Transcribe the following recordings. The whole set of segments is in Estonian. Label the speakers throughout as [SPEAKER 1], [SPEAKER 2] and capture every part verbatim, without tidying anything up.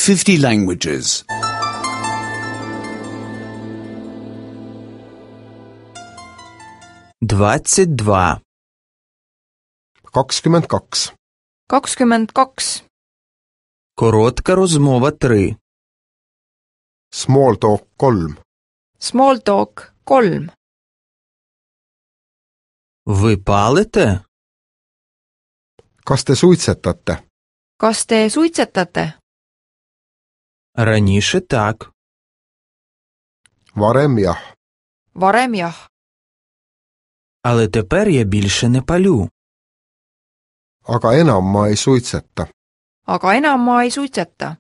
[SPEAKER 1] fifty languages.
[SPEAKER 2] Двадцять два.
[SPEAKER 3] kakskümmend kaks.
[SPEAKER 4] kakskümmend kaks.
[SPEAKER 2] Коротка розмова три.
[SPEAKER 3] Small talk kolm.
[SPEAKER 4] Small talk kolm.
[SPEAKER 2] Ви палите?
[SPEAKER 3] Kas te suitsetate?
[SPEAKER 4] Kas te suitsetate?
[SPEAKER 2] Раніше так.
[SPEAKER 3] Varem jah.
[SPEAKER 4] Varem jah.
[SPEAKER 2] Але тепер я більше не палю.
[SPEAKER 3] Aga enam ma ei suitseta.
[SPEAKER 4] Aga enam ma ei suitseta.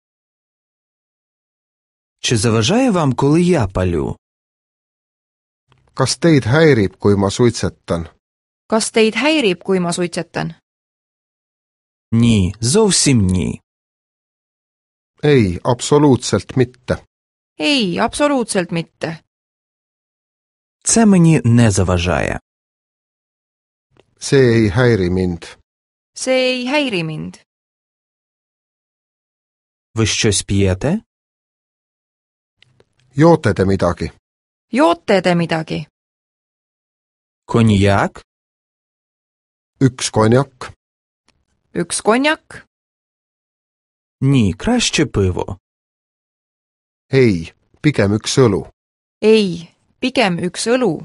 [SPEAKER 2] Чи заважає вам, коли я палю?
[SPEAKER 3] Kas teid häirib, kui ma suitsetan?
[SPEAKER 4] Kas teid häirib, kui ma suitsetan?
[SPEAKER 2] Ні, зовсім ні.
[SPEAKER 3] Ei, absoluutselt mitte.
[SPEAKER 4] Ei, absoluutselt mitte.
[SPEAKER 2] Це мені не заважає.
[SPEAKER 3] See ei häiri mind.
[SPEAKER 4] See ei häiri mind.
[SPEAKER 2] Ви щось п'єте?
[SPEAKER 3] Joote te midagi?
[SPEAKER 4] Joote te midagi?
[SPEAKER 2] Коньяк?
[SPEAKER 3] Üks konjak?
[SPEAKER 4] Üks konjak?
[SPEAKER 2] Ні, краще пиво.
[SPEAKER 3] Ei, pigem üks õlu.
[SPEAKER 4] Ei, pigem üks õlu.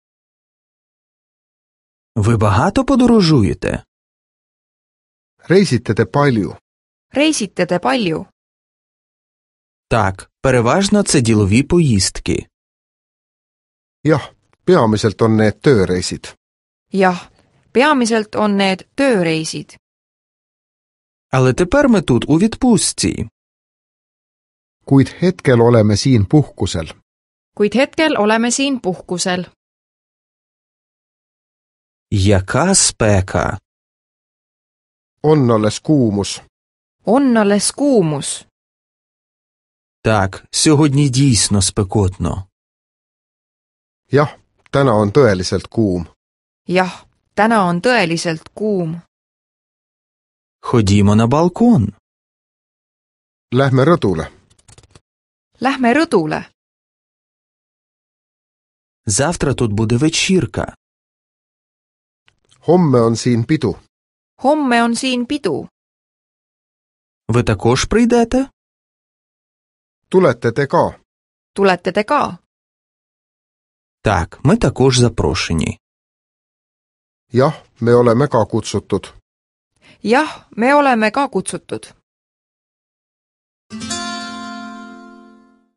[SPEAKER 2] Ви багато подорожуєте?
[SPEAKER 3] Reisite te palju?
[SPEAKER 4] Reisite te palju?
[SPEAKER 2] Так, переважно це ділові поїздки.
[SPEAKER 3] Jah, peamiselt on need tööreisid.
[SPEAKER 4] Jah, peamiselt on need tööreisid.
[SPEAKER 2] Але тепер ми тут у відпустці.
[SPEAKER 3] Kuid hetkel oleme siin puhkusel.
[SPEAKER 4] Kuid hetkel oleme siin puhkusel.
[SPEAKER 2] Яка спека?
[SPEAKER 3] On alles kuumus.
[SPEAKER 4] On alles kuumus.
[SPEAKER 2] Так, сьогодні дійсно спекотно.
[SPEAKER 3] Jah, täna on tõeliselt kuum.
[SPEAKER 4] Jah, täna on tõeliselt kuum.
[SPEAKER 2] Ходімо на балкон.
[SPEAKER 3] Lähme rõdule.
[SPEAKER 4] Lähme rõdule.
[SPEAKER 2] Завтра тут буде вечірка.
[SPEAKER 3] Homme on siin pidu.
[SPEAKER 4] Homme on siin pidu.
[SPEAKER 2] Ви також прийдете?
[SPEAKER 3] Tulete te ka?
[SPEAKER 4] Tulete te ka?
[SPEAKER 2] Так, ми також запрошені.
[SPEAKER 3] Jah, me oleme ka kutsutud.
[SPEAKER 4] Jah, me oleme ka kutsutud.